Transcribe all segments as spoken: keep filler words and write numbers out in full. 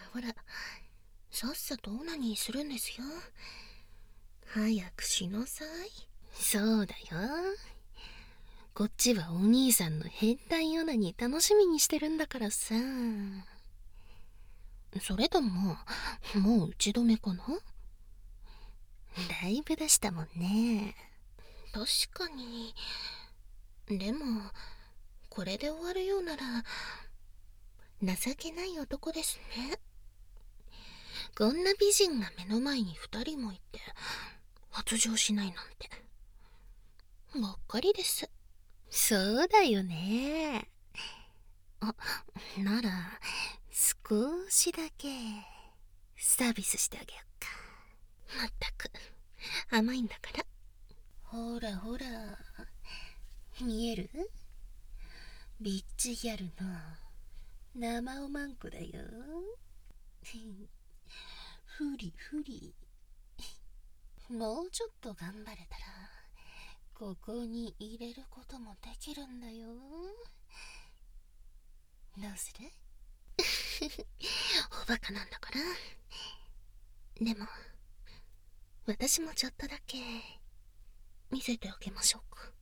ほら、さっさとオナニーするんですよ。早くしなさい。そうだよ。こっちはお兄さんの変態オナニー楽しみにしてるんだからさ。それとも、もう打ち止めかな？だいぶ出したもんね。確かに。でも、これで終わるようなら、情けない男ですね。こんな美人が目の前に二人もいて、発情しないなんて。がっかりです。そうだよね。あ、なら、少しだけ、サービスしてあげようか。まったく、甘いんだから。ほらほら、見える？ビッチギャルの生おまんこだよ。ふりふり。もうちょっと頑張れたら、ここに入れることもできるんだよ。どうする？おバカなんだから。でも、私もちょっとだけ見せてあげましょうか。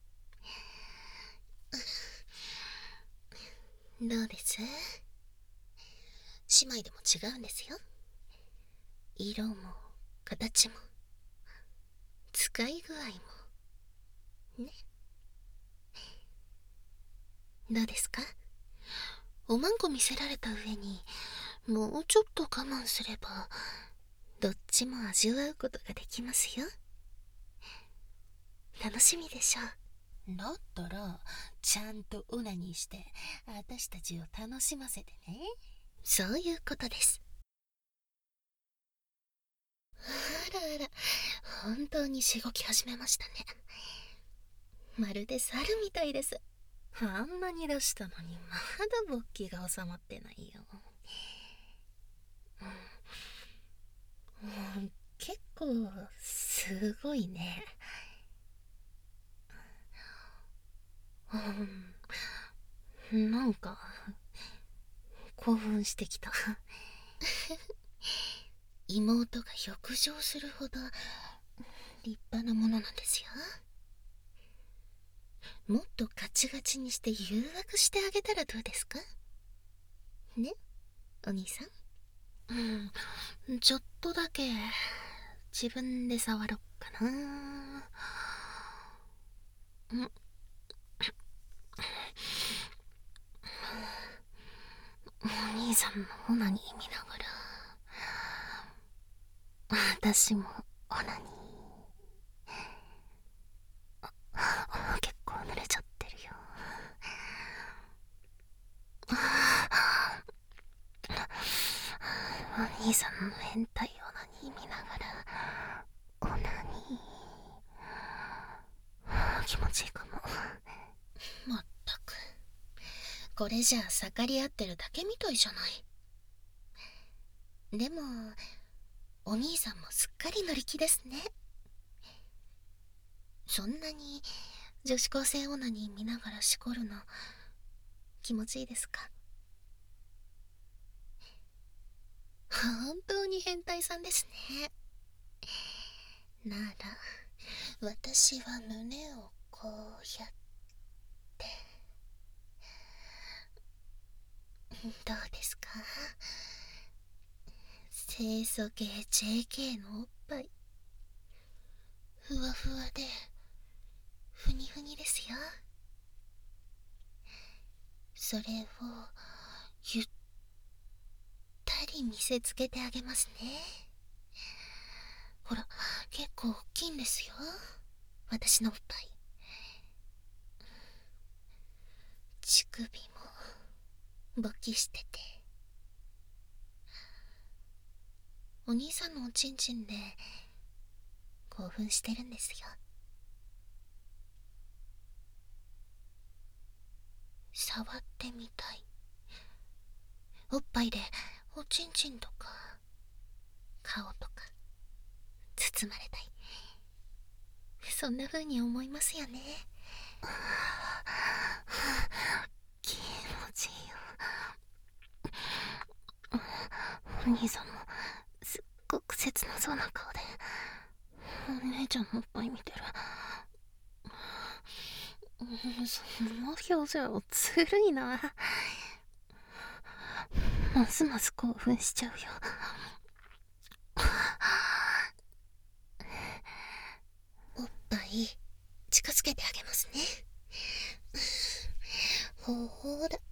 どうです？姉妹でも違うんですよ。色も形も使い具合もね。どうですか？おまんこ見せられた上にもうちょっと我慢すればどっちも味わうことができますよ。楽しみでしょう。だったらちゃんとオナニーして私たちを楽しませてね。そういうことです。あらあら、本当にしごき始めましたね。まるで猿みたいです。あんなに出したのにまだ勃起が収まってないよ。うん、結構すごいね。うん、なんか興奮してきた。妹が浴場するほど立派なものなんですよ。もっとガチガチにして誘惑してあげたらどうですかね、お兄さん。うん、ちょっとだけ自分で触ろっかな。うん、お兄さんのオナニー見ながら私もオナニー。結構濡れちゃってるよ。お兄さんの変態オナニー見ながらオナニー、気持ちいいかも。まったく、これじゃあ盛り合ってるだけみたいじゃない。でもお兄さんもすっかり乗り気ですね。そんなに女子高生オナニー見ながらしこるの気持ちいいですか？本当に変態さんですね。なら私は胸をこうやってどうですか？清楚系 ジェーケー のおっぱい、ふわふわでふにふにですよ。それをゆったり見せつけてあげますね。ほら、結構大きいんですよ、私のおっぱい。乳首も勃起してて、お兄さんのおちんちんで興奮してるんですよ。触ってみたい。おっぱいでおちんちんとか顔とか包まれたい、そんな風に思いますよね。気持ちいいよ。 お兄さんもすっごく切なそうな顔でお姉ちゃんのおっぱい見てる。その表情ずるいな。ますます興奮しちゃうよ。おっぱい近づけてあげますね。ほーら、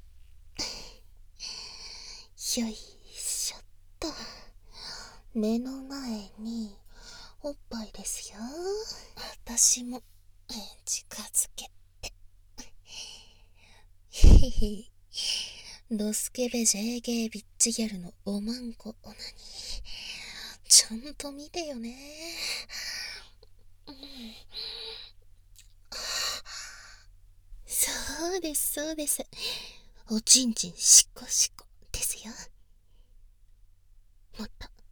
よいしょっと。目の前におっぱいですよ。私も近づけて。へへ。ドスケベ ジェーゲー ビッチギャルのおまんこオナニーちゃんと見てよね。うん、そうですそうです。おちんちんしこしこですよ。もっ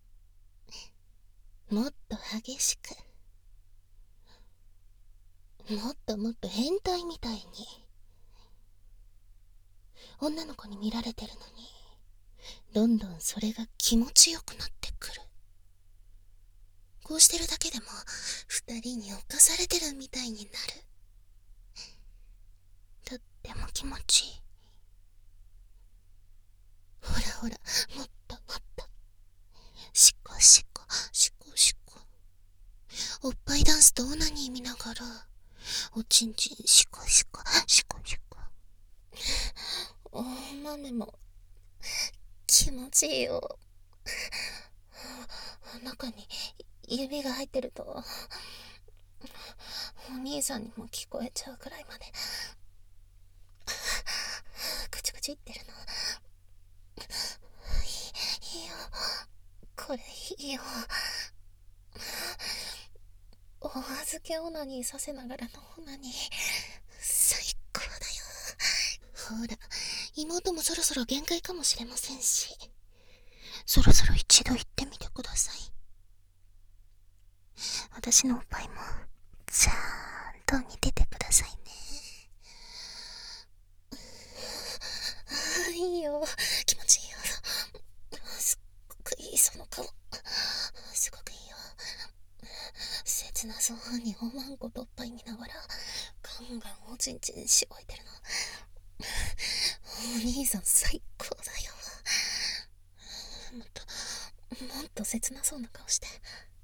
ともっと激しく、もっともっと変態みたいに。女の子に見られてるのにどんどんそれが気持ちよくなってくる。こうしてるだけでも二人に侵されてるみたいになる。とっても気持ちいい。ほらほら、もっともっと。しこしこしこしこ。おっぱいダンスとオナニー見ながらおちんちんしこしこしこしこ。お豆も気持ちいいよ。中に指が入ってるとお兄さんにも聞こえちゃうくらいまでくちくち言ってるの。いいよ、これいいよ。お預けオナニーさせながらのオナニー最高だよ。ほら、妹もそろそろ限界かもしれませんし、そろそろ一度行ってみてください。私のおっぱいもちゃんと見ててくださいね。ああ、いいよ、気持ちいいよ。すっごくいい、その顔すごくいいよ。切なそうにおまんことおっぱい見ながらガンガンおちんちんしごいてるの。お兄さん最高だよ。もっともっと切なそうな顔して、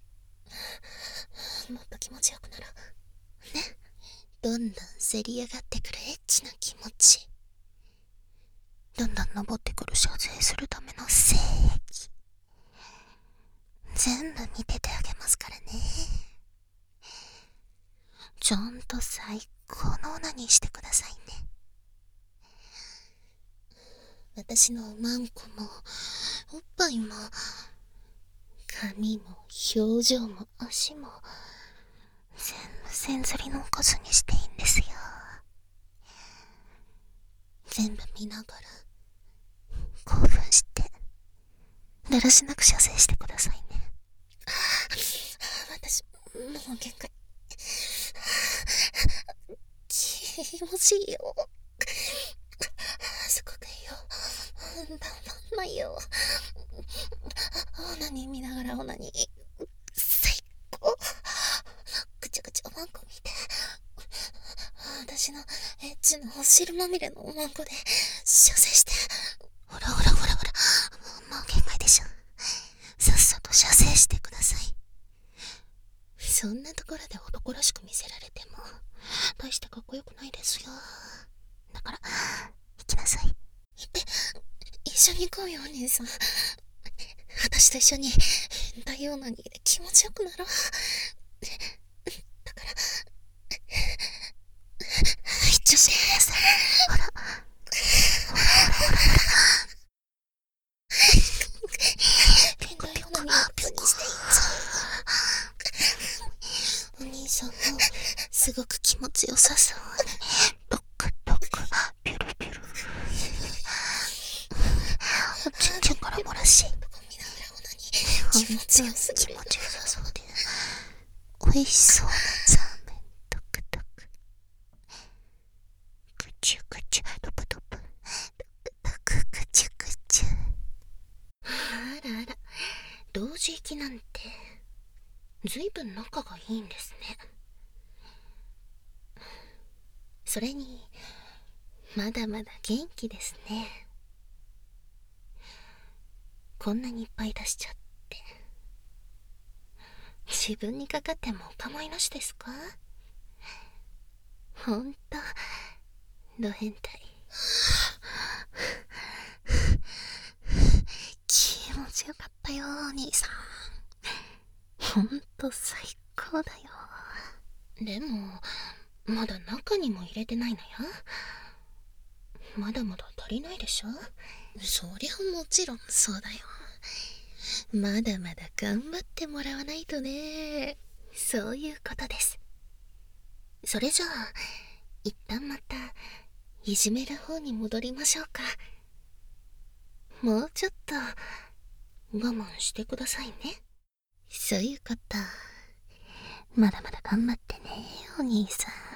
もっと気持ちよくなるね。どんどんせり上がってくるエッチな気持ち、どんどん登ってくる射精するための精液、全部見ててあげますからね。ちゃんと最高のオナニーしてくださいね。私のおまんこもおっぱいも髪も表情も足も全部線ずりのおかずにしていいんですよ。全部見ながら興奮してだらしなく射精してくださいね。ああ、私もう限界。気持ちいいよ。すごくいいよ。たまんないよ。オナニー見ながらオナニー最高。ぐちゃぐちゃおまんこ見て、私のエッチなお汁まみれのおまんこで射精して。ほらほらほらほら、もう限界でしょ。さっさと射精してください。そんなところで男らしく見せられても大してかっこよくないですよ。だから行きなさい。行って、一緒に行こうよお姉さん。私と一緒に変態オナニーで気持ちよくなろう。だから入っちゃってください。ほらほらほらほらほら。変態オナニーをプにしていっちゃう。お兄さんもすごく気持ちよさそうにドクドクピュルピュル、おちんちんから漏らし気持ちよすぎる。気持ちよさそうで美味しそうなザーメンドクドク、クチュクチュドプドプドクドククチュクチュ。あらあら、 同時行きなんてずいぶん仲がいいんですね。それにまだまだ元気ですね。こんなにいっぱい出しちゃって、自分にかかってもお構いなしですか？ほんとド変態。気持ちよかったよお兄さん。ほんと最高だよ。でもまだ中にも入れてないのよ。まだまだ足りないでしょ。そりゃもちろんそうだよ。まだまだ頑張ってもらわないとね。そういうことです。それじゃあ一旦またいじめる方に戻りましょうか。もうちょっと我慢してくださいね。そういうこと。まだまだ頑張ってねお兄さん。